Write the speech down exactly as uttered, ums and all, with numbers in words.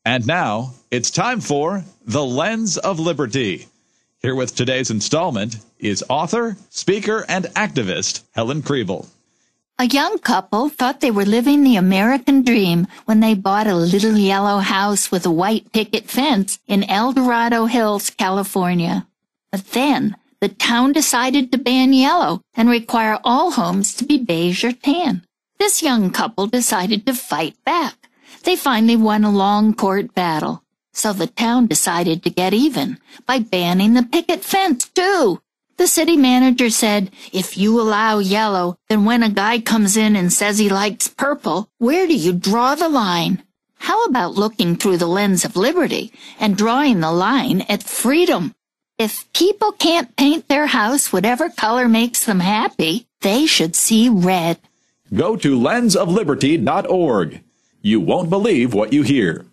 And now, it's time for The Lens of Liberty. Here with today's installment is author, speaker, and activist Helen Krievel. A young couple thought they were living the American dream when they bought a little yellow house with a white picket fence in El Dorado Hills, California. But then, the town decided to ban yellow and require all homes to be beige or tan. This young couple decided to fight back. They finally won a long court battle. So the town decided to get even by banning the picket fence, too. The city manager said, if you allow yellow, then when a guy comes in and says he likes purple, where do you draw the line? How about looking through the lens of liberty and drawing the line at freedom? If people can't paint their house whatever color makes them happy, they should see red. Go to lens of liberty dot org. You won't believe what you hear.